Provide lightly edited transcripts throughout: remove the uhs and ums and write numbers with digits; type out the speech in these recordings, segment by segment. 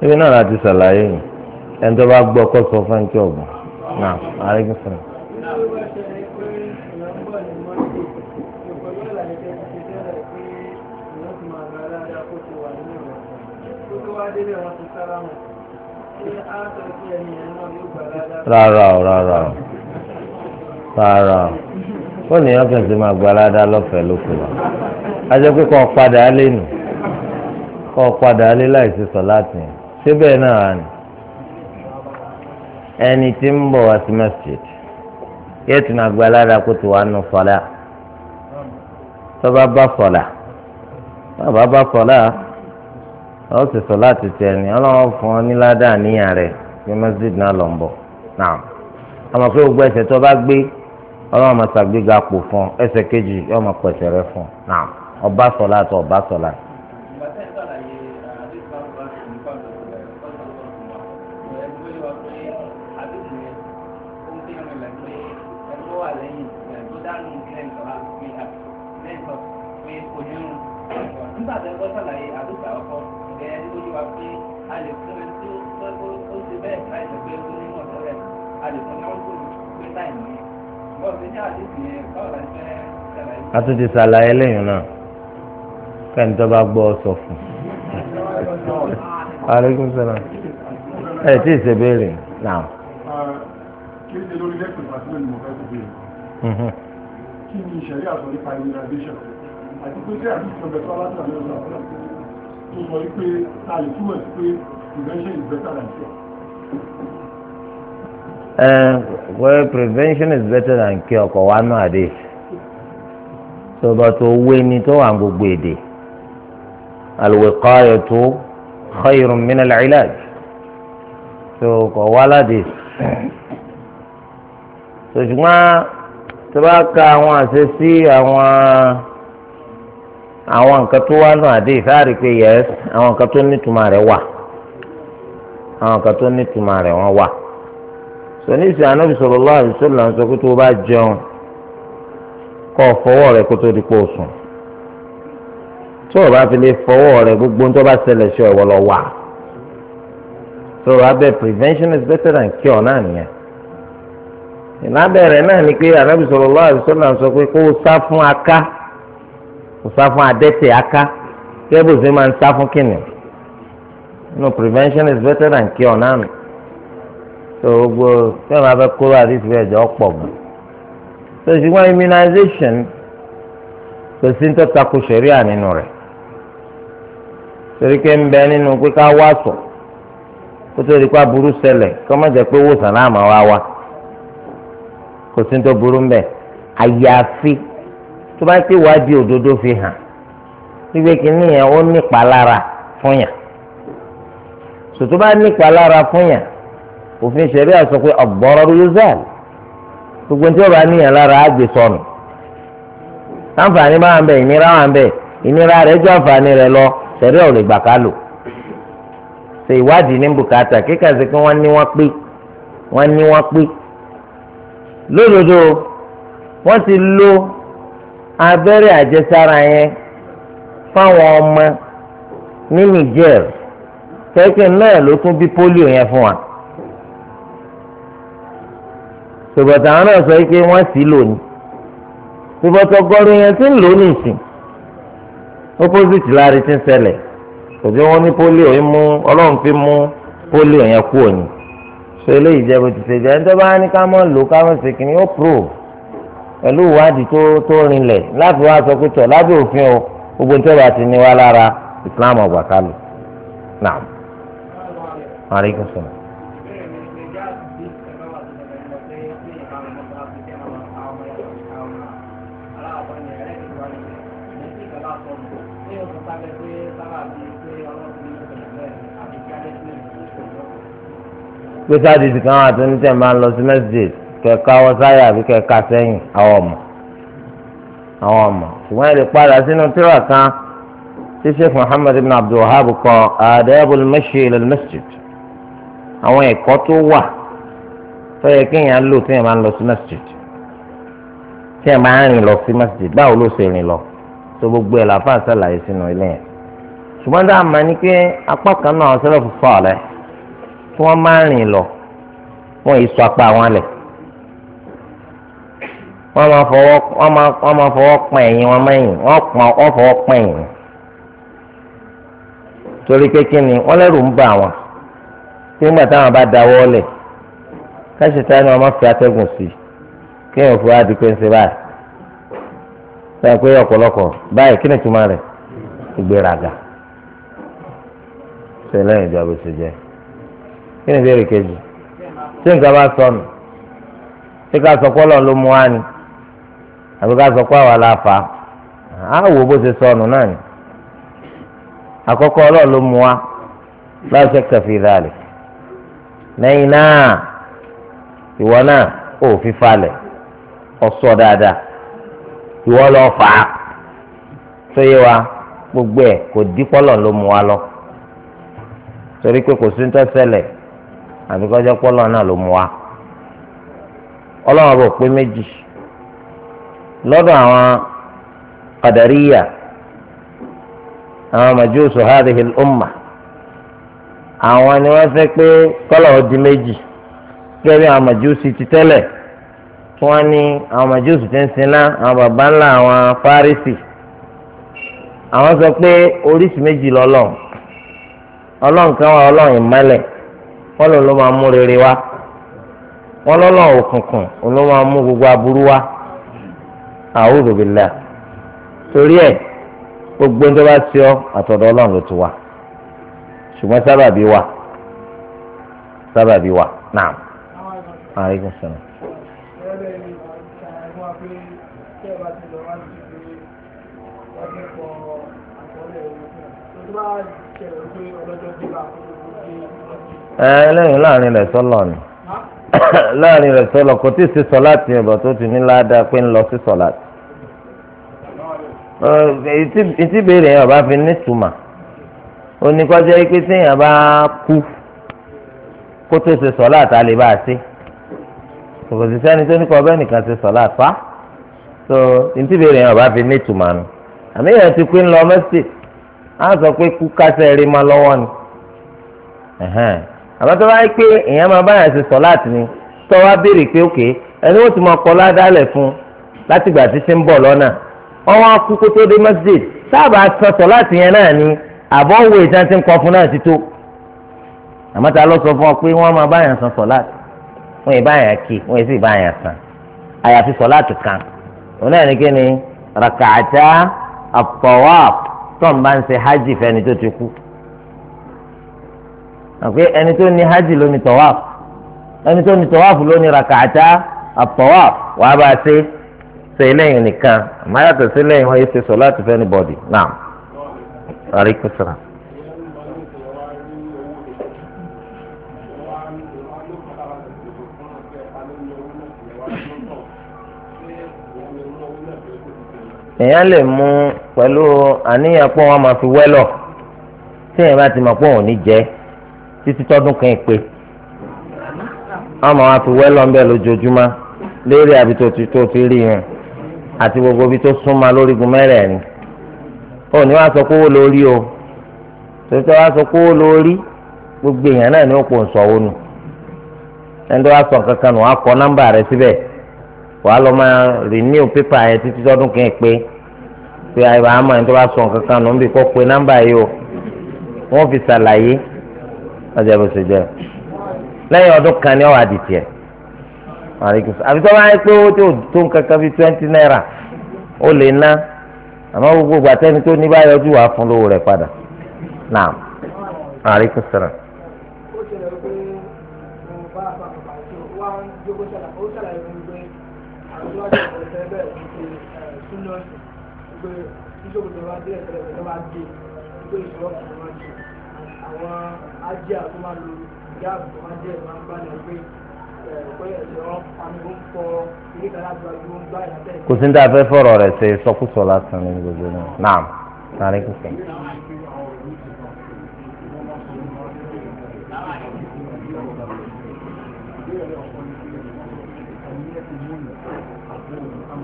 ibi náà láti ṣàlàyé yìí ẹni tó bá gbọ́ kó sọ fún ẹni tí ọ̀gbọ́n náà àríkì fún un. rárá ó nìyẹn kàn sí máa gba aládá lọ́fẹ̀ẹ́ lókè wa a jẹ́ pé kọ́ padà lé nù kọ́ padà lé láìsí sọ láti yẹn síbẹ̀ náà ni ẹni tí ń bọ̀ wá sí masjid yóò tún máa gba aládá kó ti wà nù sọlá tó bá bá sọlá ó sì sọ láti tẹ̀ ní ọlọ́wọ́ fún ọ ní ládàá níyàn rẹ̀ ní masjid náà lọ ń bọ̀ náà àmọ́ pé gbogbo ẹsẹ̀ tó bá gbé ọlọ́wọ́ máa ṣàgbéga pò fún ẹsẹ̀ kejì yóò máa pẹ̀sẹ̀ rẹ̀ fún náà ọba sọlá tó ọba sọlá. a tún ti ṣàlàyé lẹ́yìn náà kẹ́ni tó bá gbọ́ ọ sọ fún un. aleykum salaam ẹ tí ì ṣe béèrè náà. kí ni lórí lẹ́kùn ìpàdé ní mo fẹ́ tó béèrè. kí ni ìṣẹ̀rí àsọ nípa immunization àti pé tí àdúgbò ọ̀bẹ tó aláṣà ní ọ̀sán àfúrà tó sọ wípé a lè túmọ̀ sí pé prevention is better than cure. Well, prevention is better than cure kò wá náà dé sọba tó wé ni tó wà gbogbo èdè al-wiqayatu khayrun min al-ilaj tó kò wá ládé ṣùgbọ́n tó bá ka àwọn àṣesí àwọn nǹkan tó wá náà dé ìfáàrí pé yẹs àwọn nǹkan tó nítumọ̀ rẹ̀ wà àwọn nǹkan tó nítumọ̀ rẹ̀ wọ́n wà. sọ̀nísì Ànábì sallallahu alaihi wasallam sọ pé tó o bá jẹun kọ́ fọwọ́ rẹ kó tó di pò sùn tó o bá fi lè fọwọ́ rẹ gbogbo tó bá ṣẹlẹ̀ sí ọ̀wọ́ lọ wà so abẹ́ prevention is better than cure náà nìyẹn ìlábẹ̀rẹ̀ náà ni pé Ànábì sallallahu alaihi wasallam sọ pé kó o sá fún aká kó o sá fún adẹ́tẹ̀ aká kí ẹ bó ṣe máa ń sá fún kìnìún prevention is better than cure náà nù. So gbogbo tí wọn bá fẹ́ kóró àdìsí rẹ̀ jọ pọ̀ gan. So ṣùgbọ́n immunization kò sí ní tó tako ṣẹ̀ríà nínú rẹ̀. Torí pé ń bẹ nínú pé ká wá sọ kó tó di pa burú ṣẹlẹ̀ kó má jẹ́ pé wòsàn náà máa wá wá. Kò sí ní tó burú ń bẹ̀. Àyàfi tó bá ti wádìí òdodo fi hàn. Wípé kìíní yẹn ó nípa lára fún yàn. So tó bá nípa lára fún yàn. Òfin ṣẹ̀rí àsọ pé ad-dararu yuzal gbogbo tí ó bá níyàn lára á gbé sọnù àǹfààní bá wà ń bẹ ìnira wà ń bẹ ìnira rẹ̀ jọ àǹfààní rẹ̀ lọ ṣẹ̀rí ò lè gbà ká lò ṣe ìwádìí ní bùkátà kíkàsí pé wọ́n ní wọ́n pé lódodo wọ́n ti lo abẹ́rẹ́ àjẹsára yẹn fáwọn ọmọ ní Niger kẹ́kẹ́ náà ló tún bí pólíò yẹn fún wa. Ṣùgbọ́n àwọn náà sọ pé wọ́n sì lò ní. Ṣùgbọ́n tọgọ́rùn yẹn ti ń lò ní ìsìn. Opposite láàrin ti ń ṣẹlẹ̀. Kò sí wọn ní pólíò yìí mú Ọlọ́run fi mú pólíò yẹn kú òní. Ṣé eléyìí jẹ́ bó ti ṣe jẹ́? Ẹni tó bá ní ká mọ́ lò ká mọ́ ṣe kìíní ó prove pẹ̀lú ìwádìí tó rinlẹ̀ láti wá sọ pé tọ̀ lábẹ́ òfin o gbogbo ní tọ́ba ti ní wá lára Islam ọgbà kálù. Naam. Aleykum salaam. pé sáàdì kan wà tó ní tẹ̀ máa ń lọ sí mẹ́sídẹ̀ẹ́ kẹ̀ka wọ́sáyà àbí kẹ̀ka sẹ́yìn àwọn ọmọ ṣùgbọ́n ẹ lè padà sínú tírà kan tí Sheikh Muhammad ibn Abdul Wahhab kọ adabul mashi ila al-masjid àwọn ẹ̀kọ́ tó wà tó yẹ kéèyàn lò tí yẹn máa ń lọ sí masjid tí yẹn máa ń rìn lọ sí masjid báwo ló ṣe rìn lọ tó gbogbo ẹ̀ làfáà ṣàlàyé sínú ilé yẹn ṣùgbọ́n dáa mà ní pé apá kan náà sẹ́lẹ̀ fúnfọ́ rẹ̀ tí wọ́n máa rìn lọ wọ́n yìí sọ apá wọn lẹ̀ wọ́n máa fọwọ́ pọn ẹ̀yìn wọn mẹ́yìn wọ́n fọwọ́ pọn ẹ̀yìn torí pé kí ni wọ́n lẹ́rù ń bà wọ́n tí nígbà táwọn bá dáwọ́ lẹ̀ káṣíta ni wọ́n máa fi atẹ́gùn sí kéèyàn fún wa di pé ń ṣe báyìí báyìí pé ọ̀pọ̀lọpọ̀ báyìí kí ni túmọ̀ rẹ̀ ìgbéraga ṣe lẹ́yìn ìjọba ṣe jẹ́ kí ni ìbéèrè kejì tí nǹkan bá sọnù tí ká sọ pé Ọlọ́run ló mú wá ni àbí ká sọ pé àwa la fà á wò bó ṣe sọnù náà ni àkọ́kọ́ Ọlọ́run ló mú wá la shakka fi dhalik lẹ́yìn náà ìwọ náà ò fi falẹ̀ ọ̀sọ́ dáadáa ìwọ lọ fà á tó yé wa gbogbo ẹ̀ kò dípọ́ Ọlọ́run ló mú wá lọ torí pé kò sí ní tẹ́sẹ̀lẹ̀ àbí kọjá pọ́lọ́ náà ló mú wa Ọlọ́run bò pé méjì lọ́dọ̀ àwọn Qadariyya àwọn Majusu hadhihi al-umma àwọn ni wọ́n fẹ́ pé kọ́lọ̀ ó di méjì gẹ́gẹ́ bí àwọn Majusi ti tẹ́lẹ̀ tí wọ́n ní àwọn Majusi ti ń sinná àwọn baba ńlá àwọn Fárísì àwọn sọ pé oríṣi méjì lọ́lọ́run Ọlọ́run kan wà Ọlọ́run ìmọ́lẹ̀ wọ́n ló máa mú rere wá wọ́n lọ́lọ́ òkùnkùn ló máa mú gbogbo aburú wá a'udhu billah torí ẹ̀ gbogbo ń tó bá sí ọ àtọ̀dọ̀ Ọlọ́run ló ti wá ṣùgbọ́n sábàbí wà naam aleykum salaam. Lẹ́yìn láàrin rẹ̀ sọ́lọ̀ ni láàrin rẹ̀ sọ́lọ̀ kò tí ì sí sọ́láàtì ẹ̀bọ̀ tó ti ní ládàá pé ń lọ sí sọ́láàtì. Ìtì béèrè yẹn ọba fi nítumà oníkọ́jọ́ yìí pé téèyàn bá kú kó tó ṣe sọ́láàtì á lè bá a ṣe kò sì sẹ́ni tó ní kọ́ ọbẹ̀ nìkan ṣe sọ́láàtì fa so ìtì béèrè yẹn ọba fi nítumà nù àmì yẹn ti pé ń lọ mẹ́sì á sọ pé kú kásẹ̀ rí ma lọ́wọ́ ni àmọ́ tó bá yẹ pé èèyàn máa báyà ṣe sọ́láàtì ni tó wá béèrè pé òkè ẹni wọ́n ti máa kọ́ ládàálẹ̀ fún láti gbà tí ṣe ń bọ̀ lọ́nà wọ́n wá kú kó tó dé masjid sábà san sọ́láàtì yẹn náà ni àbọ̀ òwe ìtàn ti ń kọ́ fún náà ti tó àmọ́ ta ló sọ fún ọ pé wọ́n máa báyà san sọ́láàtì wọ́n yìí báyà kí wọ́n yìí sì báyà san àyàfi sọ́láàtì kan òun náà ní kí ni raka'ata at-tawaf tó ń bá ń ṣe hajj fẹ́ni tó ti kú àpé ẹni tó ní hajj ló ní tawaf ẹni tó ní tawaf ló ní raka'ata at-tawaf wàá bá a ṣe eléyìí nìkan àmọ́ yàtọ̀ sí eléyìí wọ́n yé ṣe sọ̀láàtì fẹ́ni bọ̀dì náà aleykum salaam. èèyàn lè mú pẹ̀lú àníyàn pé wọ́n máa fi wẹ́lọ̀ tí èèyàn bá ti mọ̀ pé òun ní jẹ́ títí tọ́dún kan pé wọ́n máa fi wẹ́lọ̀ ńbẹ lójoojúmọ́ lérí àbí tó ti rí yẹn àti gbogbo ibi tó súnmọ́ lórígun mẹ́rẹ̀ẹ̀rin ó ní wàá sọ kówó lórí o torí tó wàá sọ kówó lórí gbogbo èèyàn náà ní òpó nsọ̀wọ́ nù ẹni tó wàá sọ kankan nù wàá kọ nọ́mbà rẹ síbẹ̀ wàá lọ máa renew pépà yẹn títí tọ́dún kan pé àyè àmọ́ ẹni tó wàá sọ kankan nù ń bì kó pe nọ́mbà yìí o wọ́n fi ṣàlàyé ọjà bó ṣe jẹ́ lẹ́yìn ọdún kan ní ọ̀wà àdìtì ẹ̀ àbí tó bá yẹ pé owó tó nǹkan kan bíi 20 naira ó lè ná àmọ́ gbogbo àtẹ́ni tó ní bá yọjú wàá fún lówó rẹ̀ padà naam aleykum salaam. kò sí ní ta fẹ́ fọ̀rọ̀ rẹ̀ ṣe sọkúsọ lásán ní gbogbo náà naam sáré kùsọ.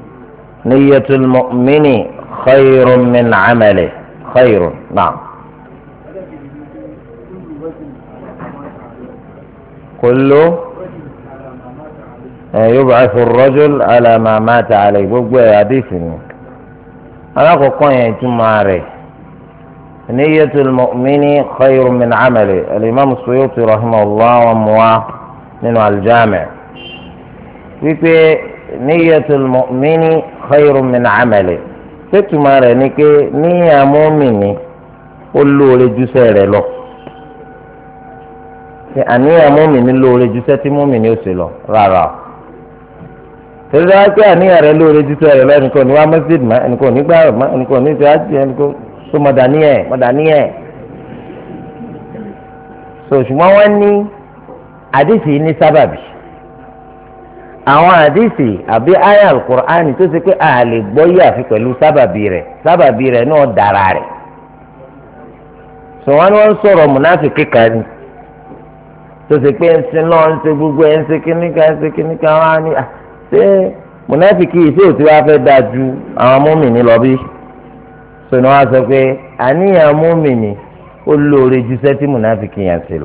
نية المؤمن خير من عمله خير نعم kullu yub'athu ar-rajul ala ma mata alayhi gbogbo ẹ̀ àdìsí ni alákọ̀ọ́kọ́ yẹn ìtumọ̀ rẹ̀ niyyatul mu'mini khayrun min 'amali al-imam as-Suyuti rahimahullah wa muwa nínú al-Jami' wípé niyyatul mu'mini khayrun min 'amali tẹ́tùmọ̀ rẹ̀ ni pé níyà mùmínì ó lóore jùsẹ̀ rẹ̀ lọ àníyàn mùmínì lóore jùsẹ̀ tí mùmínì ó sì lọ rárá o tẹ̀lé wá pé àníyàn rẹ̀ lóore jùsẹ̀ rẹ̀ lọ ẹnìkan ní wá mẹ́sídìí mọ́ ẹnìkan ní gbàrọ̀ mọ́ ẹnìkan ní ìfẹ́ àti ẹnìkan tó mọ̀dàníyẹ̀ so ṣùgbọ́n wọ́n ní àdìsí ní sábàbí àwọn àdìsí àbí àyà alukur'ani tó ṣe pé a lè gbọ́ yé àfi pẹ̀lú sábàbí rẹ̀ náà dára rẹ̀ sọ wọn ni wọ́n sọ̀rọ̀ múnáfìkì kan ni tó ṣe pé ń sin náà ń ṣe gbogbo ẹ̀ ń ṣe kíníkà wọn á ní ṣé múnáfìkì yìí ṣé òtí wàá fẹ́ dáa ju àwọn mùmínì lọ bí sọ ni wọ́n sọ pé àníyàn mùmínì ó lóore ju iṣẹ́ tí múnáfìkì yẹn ṣe lọ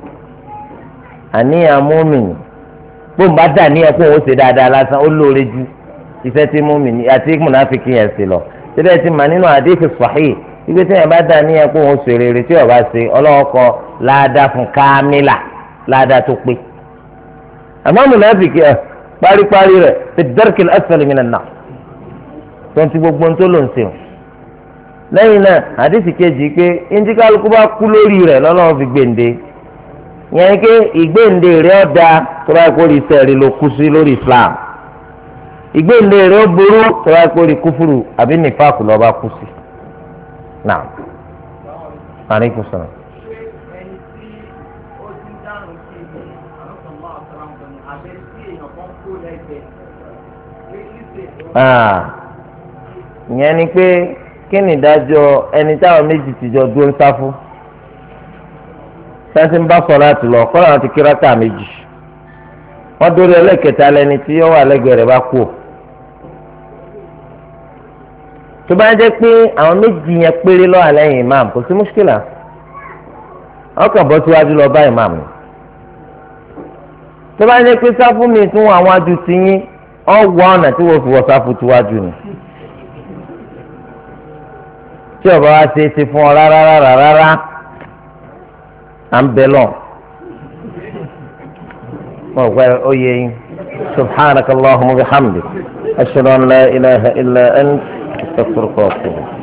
àníyàn mùmínì bóun bá dà ní ẹkún òun ṣe dáadáa lásán ó lóore ju iṣẹ́ tí mùmínì àti múnáfìkì yẹn ṣe lọ síbẹ̀ tí mà nínú àdéhùn sahih ibi tí yẹn bá dà ní ẹkún òun ṣe rere tí ó bá ṣe ọlọ́wọ́ kọ láàdá fún kámílà láàdá tó pé àmọ́ múnáfìkì ẹ̀ paríparí rẹ̀ fi darkil asfali minan nar tó ń ti gbogbo ń tó ló ń ṣe o lẹ́yìn náà àdéhùn kejì pé ìdíkàlùkù bá kú lórí rẹ̀ lọ́lọ́wọ́ fi gbèǹde yẹn ké ìgbéǹde rẹ̀ ọ̀dà tó bá kórì sẹ́ẹ̀rì ló kú sí lórí Islam ìgbéǹde rẹ̀ ó burú tó bá kórì kúfúrú àbí nífàkù lọ́ba kú sí. Naam. Aleykum salaam. Ìyẹn ni pé kí ni ìdájọ́ ẹni táwọn méjì ti jọ dúró ń sáfù sáńtì ń bá sọ láti lọ kọ́ làwọn ti kí rákà méjì wọ́n dórí ẹlẹ́kẹta lẹni tí ó wà lẹ́gbẹ̀ẹ́ rẹ̀ bá kú o tó bá jẹ́ pé àwọn méjì yẹn péré lọ́wọ́ lẹ́yìn imam kò sí mùṣkílà ọkàn bọ́ síwájú lọ bá imam ni tó bá jẹ́ pé sáfù mi tún àwọn adu ti yín ọwọ́ ọ̀nà tí wọ́n fi wọ sáfù tiwájú ni tí ọba wa ṣe é ṣe fún ọ rárá à ń bẹ lọ ó yẹ yín subhanakallahumma wa bihamdik ashhadu an la ilaha illa ant astaghfiruka wa atubu.